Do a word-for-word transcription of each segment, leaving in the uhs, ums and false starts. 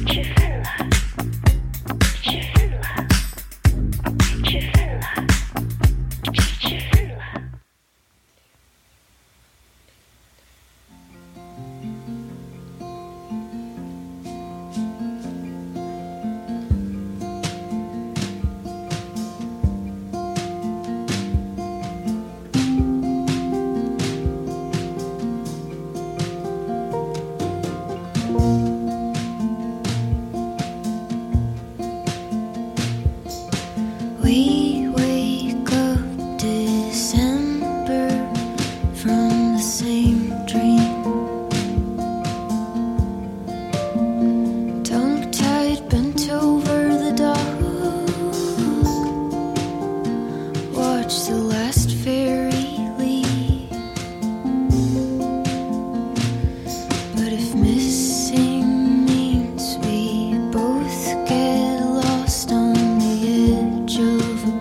Of a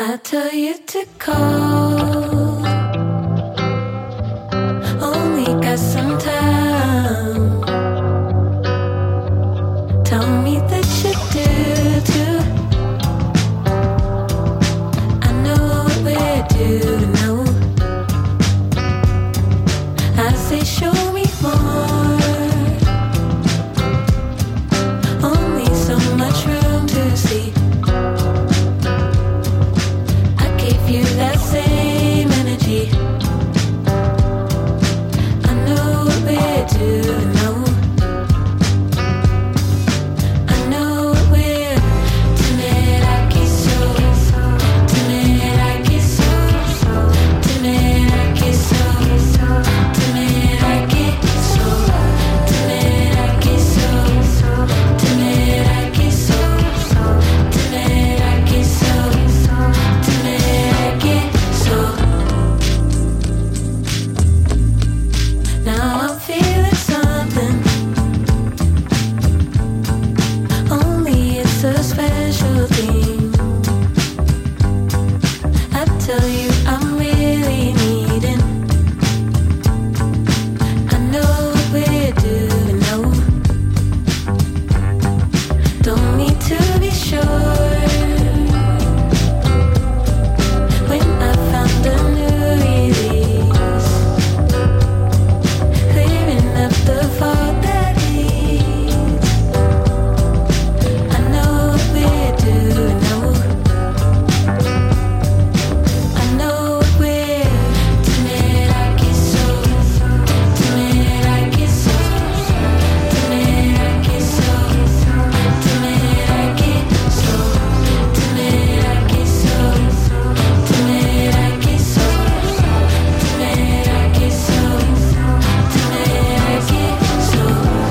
I tell you to call. Only got some time. Tell me that you do too. I know what we're due now. I say show me more. Only so much room to see. You that same energy. I know what we're doing now. I know what we're timid, I get so timid, I get so timid, I get so timid, I get so timid, I get so timid, I get so timid, I get so now I'm feeling something. Only it's a special thing. I tell you I'm really needing. I know what we're doing now. Don't need to be sure. When I found a new release, clearing up the fog that leads. I know what we're doing now. I know what we're timid, I get so timid, I get so timid, I get so timid, I get so timid, I get so timid, I get so timid, I get so timid, I get so.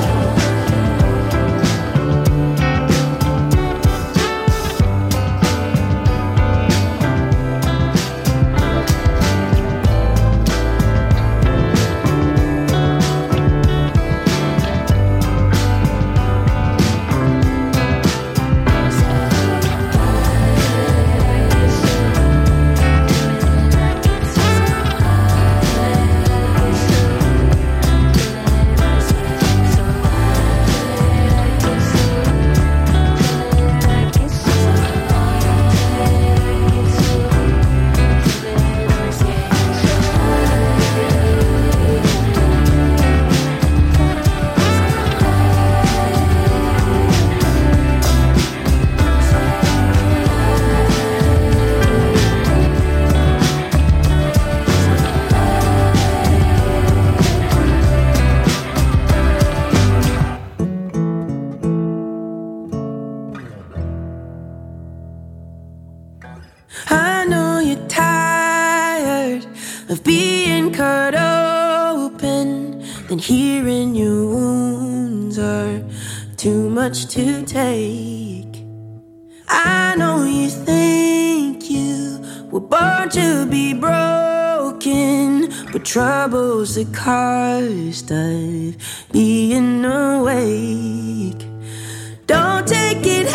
I know you're tired of being cut open, then hearing your wounds are too much to take. I know you think you were born to be broken, but trouble's the cost of being awake. Don't take it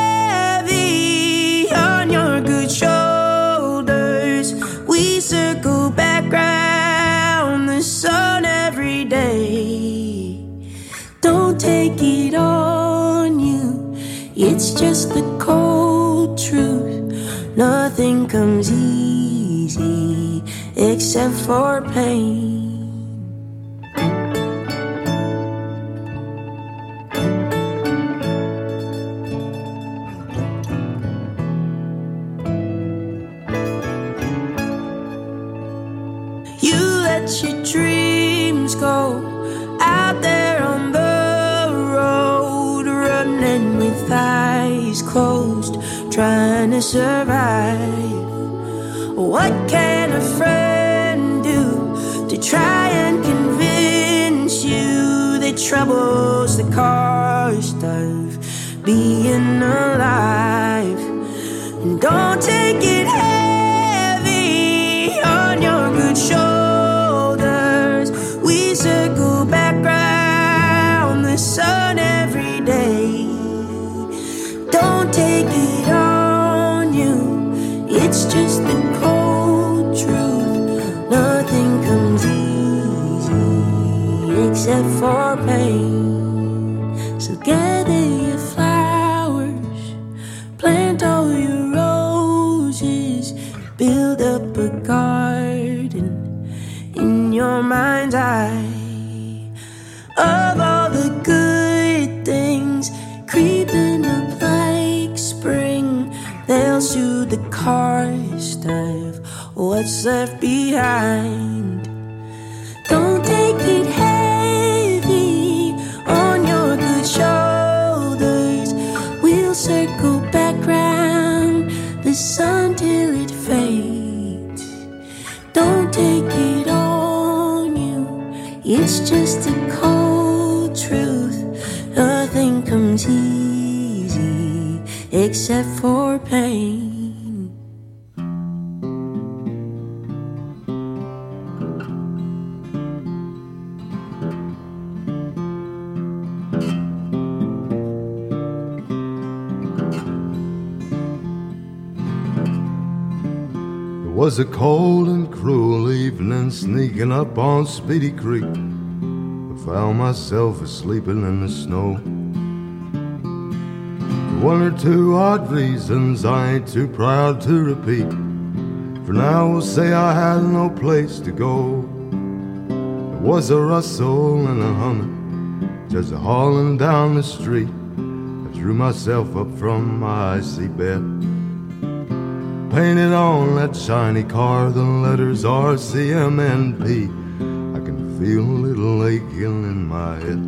heavy on your good shoulders. We circle back round the sun every day. Don't take it on you, it's just the cold truth. Nothing comes easy except for pain. Let your dreams go out there on the road, running with eyes closed, trying to survive. What can a friend do to try and convince you that trouble's the cost of being alive? And don't take it heavy on your good shoulders. We circle back round the sun every day. Don't take it on you, it's just that's left behind. Don't take it heavy on your good shoulders. We'll circle back round the sun till it fades. Don't take it on you, it's just a cold truth. Nothing comes easy except for pain. It was a cold and cruel evening, sneaking up on Speedy Creek. I found myself asleep in the snow. For one or two odd reasons I ain't too proud to repeat. For now we'll say I had no place to go. There was a rustle and a humming, just a hauling down the street. I drew myself up from my icy bed. Painted on that shiny car, the letters R C M N P. I can feel a little aching in my head.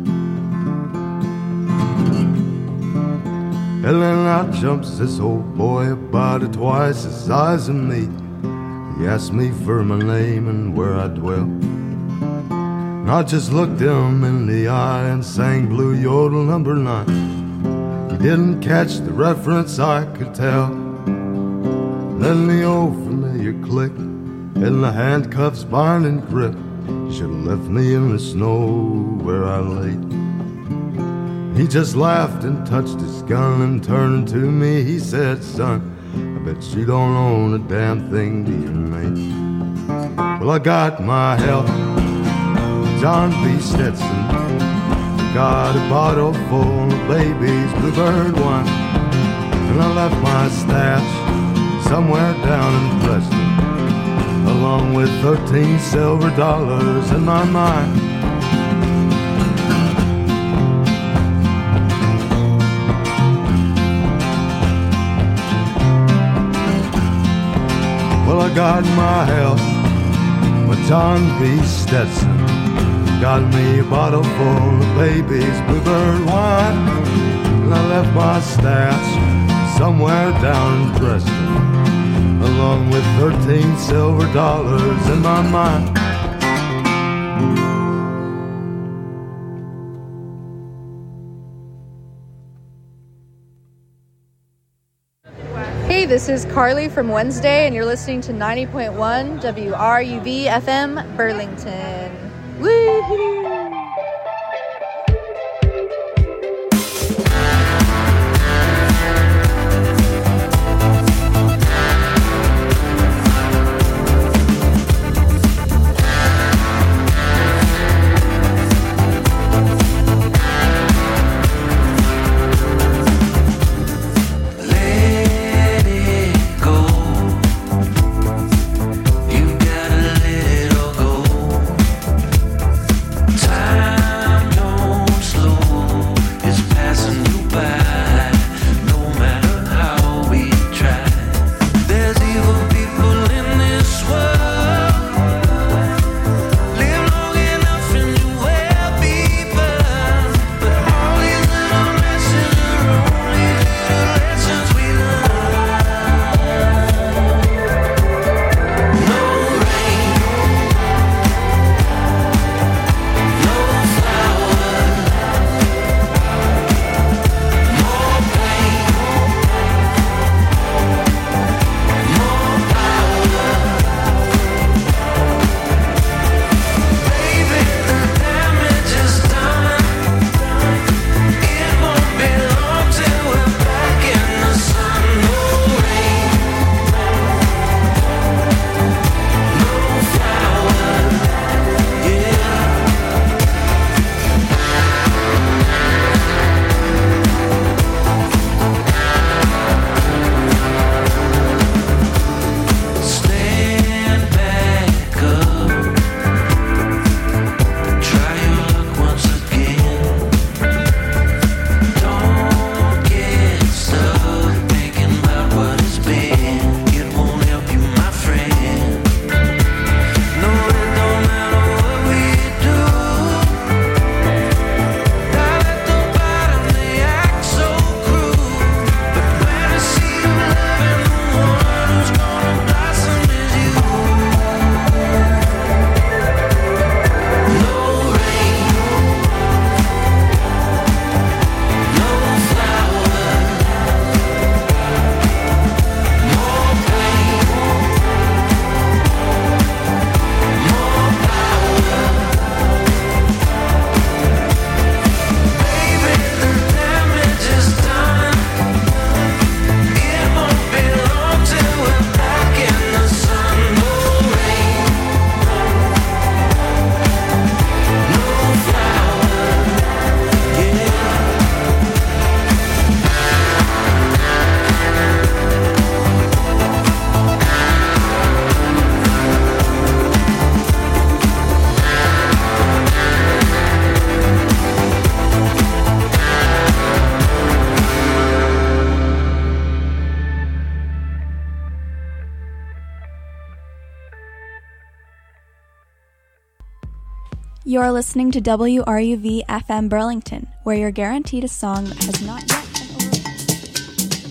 And then out jumps this old boy, about twice the size of me. He asked me for my name and where I dwell. And I just looked him in the eye and sang Blue Yodel number nine. He didn't catch the reference, I could tell. Then the old familiar click and the handcuffs binding grip. Should have left me in the snow where I lay. He just laughed and touched his gun and turned to me. He said, son, I bet you don't own a damn thing, do you, mate? Well, I got my health, John B. Stetson. Got a bottle full of baby's bluebird wine. And I left my stash somewhere down in Preston, along with thirteen silver dollars in my mind. Well, I got my health, my John B. Stetson. Got me a bottle full of baby's bluebird wine. And I left my stash somewhere down in Preston, along with thirteen silver dollars in my mind. Hey, this is Carly from Wednesday, and you're listening to ninety point one W R U B F M Burlington. Woo-hoo! Time You're listening to W R U V F M Burlington, where you're guaranteed a song that has not yet been over.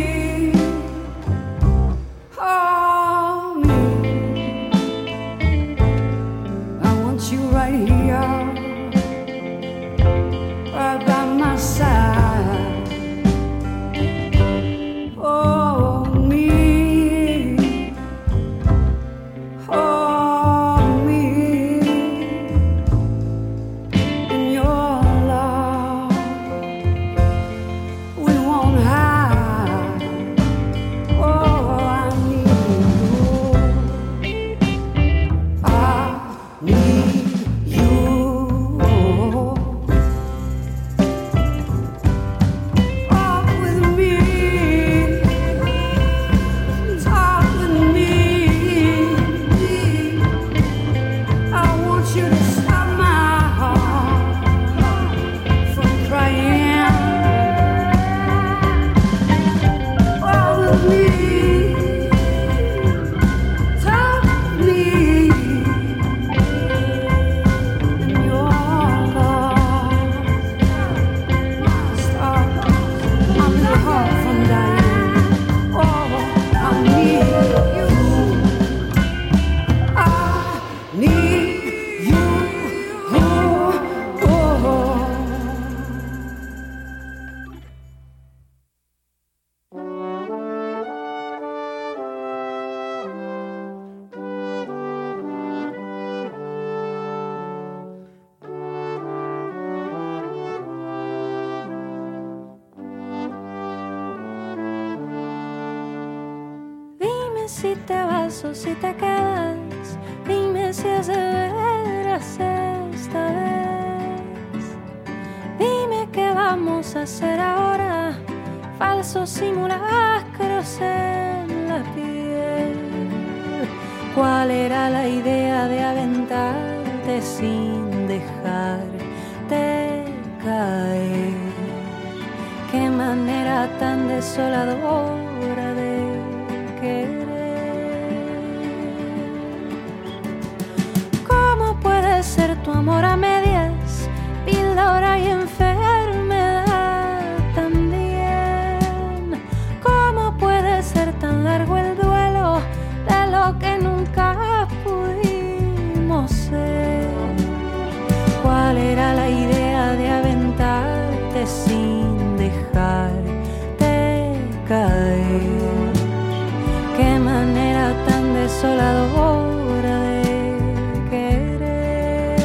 Hold me, hold me. si te vas o si te quedas. Dime si es de veras esta vez. Dime qué vamos a hacer ahora. Falsos simulacros en la piel. ¿Cuál era la idea de aventarte sin dejarte caer? Qué manera tan desoladora de querer. ¿Cómo puede ser tu amor a medias? Píldora y enfermedad también. ¿Cómo puede ser tan largo el duelo de lo que nunca pudimos ser? ¿Cuál era la idea de aventarte sin dejarte caer? Qué manera tan desoladora de querer.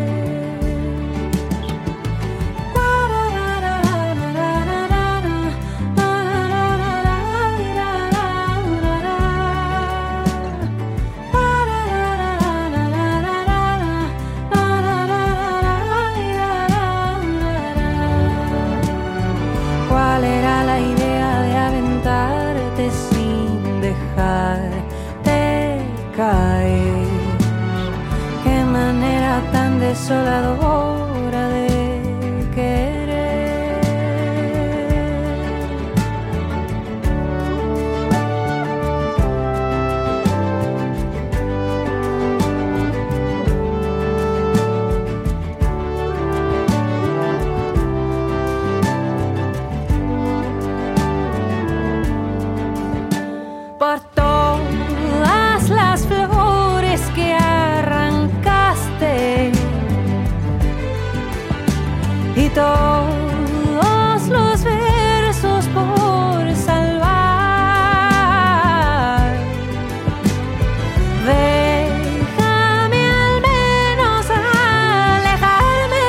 ¿Cuál era la idea de aventarte sin dejarte caer? Qué manera tan desoladora de querer. Por todas las flores que arrancaste y todos los versos por salvar, déjame al menos alejarme,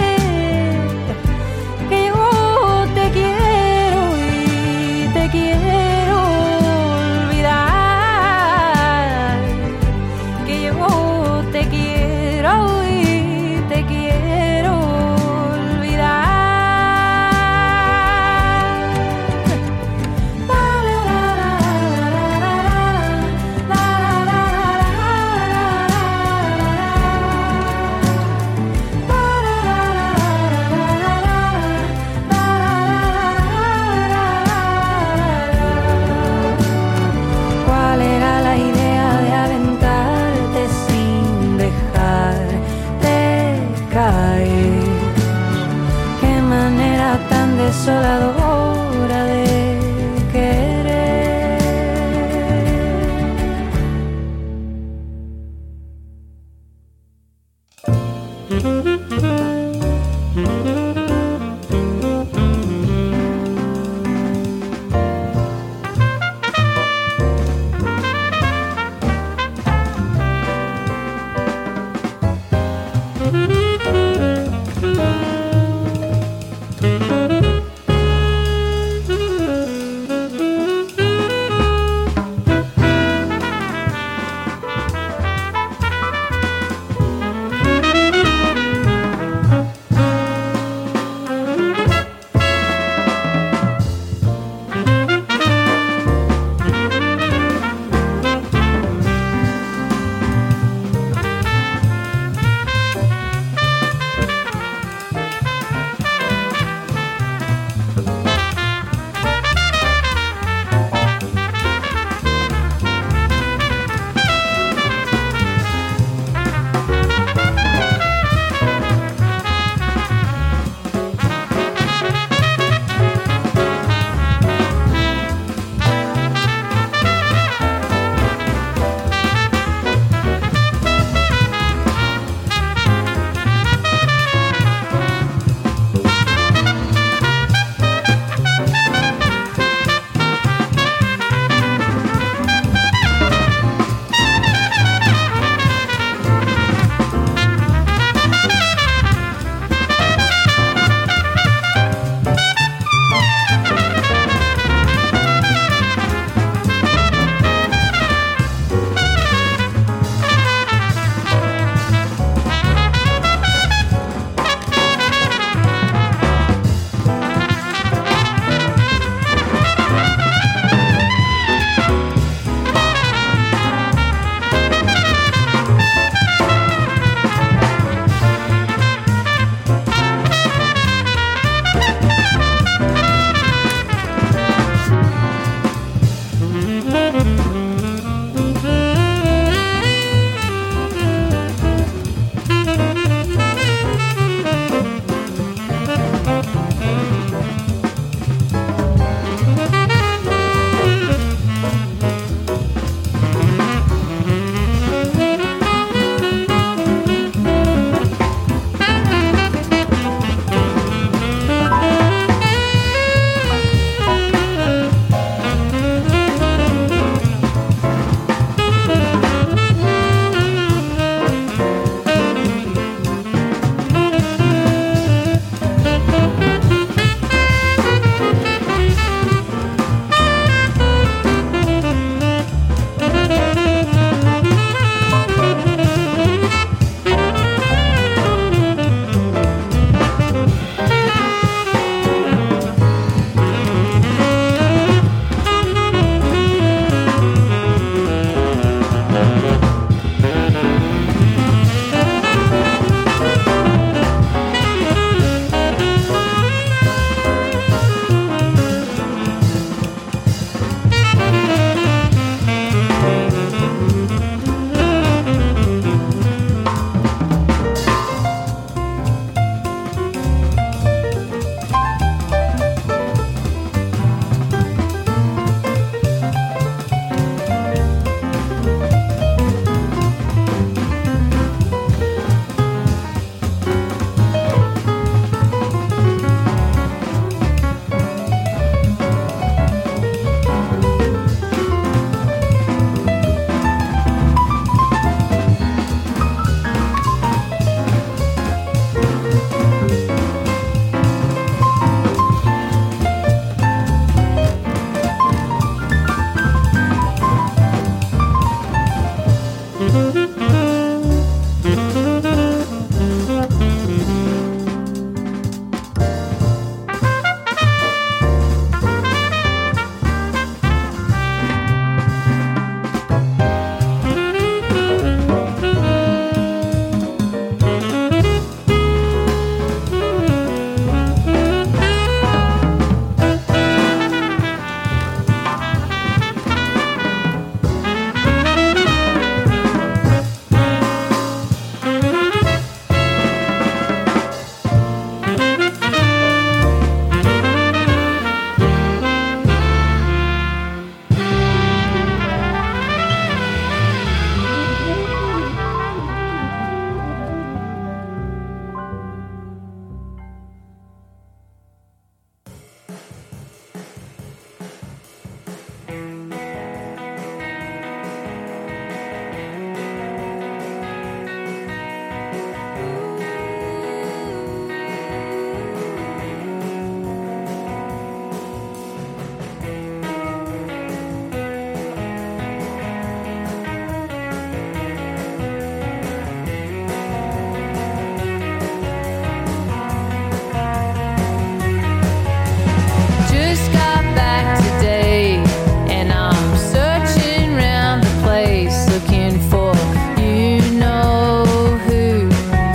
que yo te quiero y te quiero olvidar, que yo te quiero y te quiero olvidar. ¿Cuál era la idea de aventarte sin dejarte caer? Qué manera tan desoladora de querer.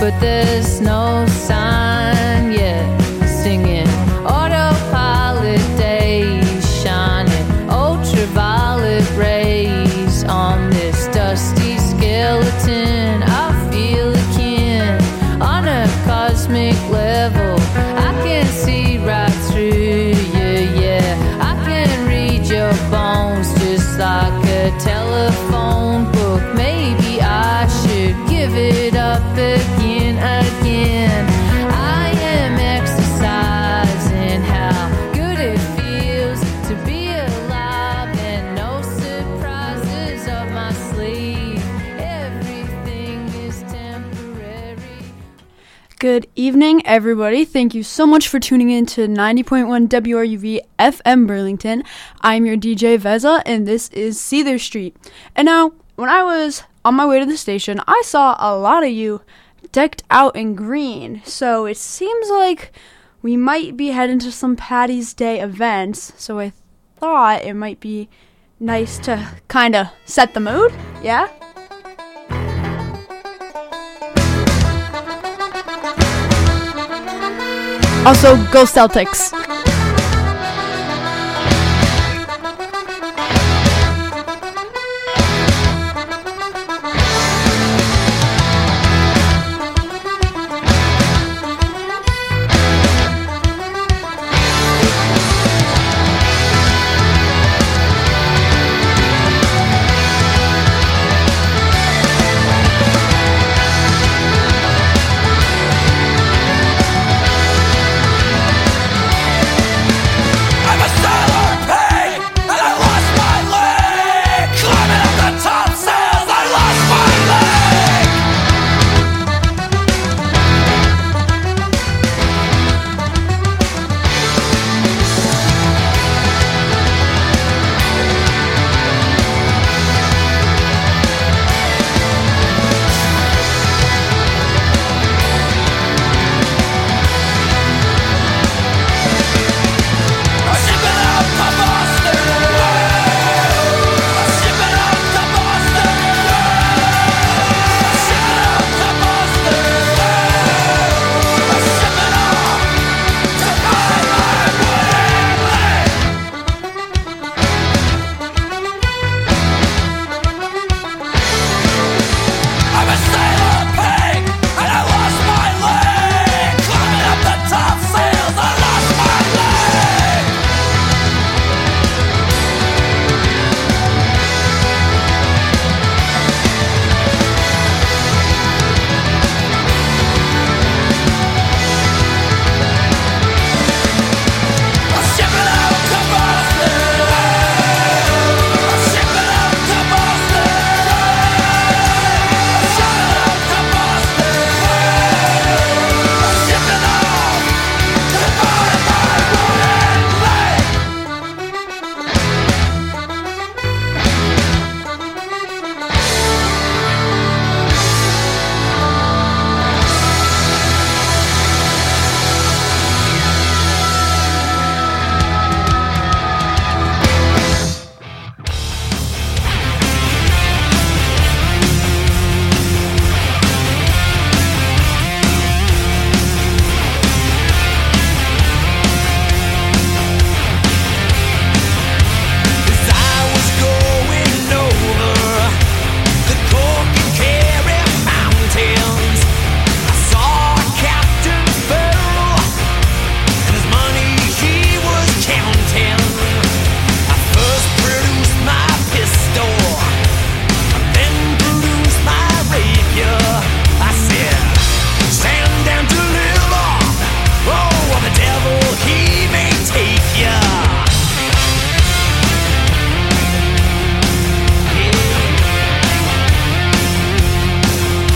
but there's no sign yet. Singing autopilot days, shining ultraviolet rays on this dusty skeleton. I feel akin on a cosmic level. I can see right through you, yeah. I can read your bones just like a telephone book. Maybe I should give it up again, again. I am exercising how good it feels to be alive, and no surprises up my sleeve. Everything is temporary. Good evening, everybody. Thank you so much for tuning in to ninety point one W R U V F M Burlington. I'm your D J Veza, and this is Cedar Street. And now, when I was on my way to the station, I saw a lot of you decked out in green. So it seems like we might be heading to some Patty's Day events. So I thought it might be nice to kind of set the mood. Yeah? Also, go Celtics.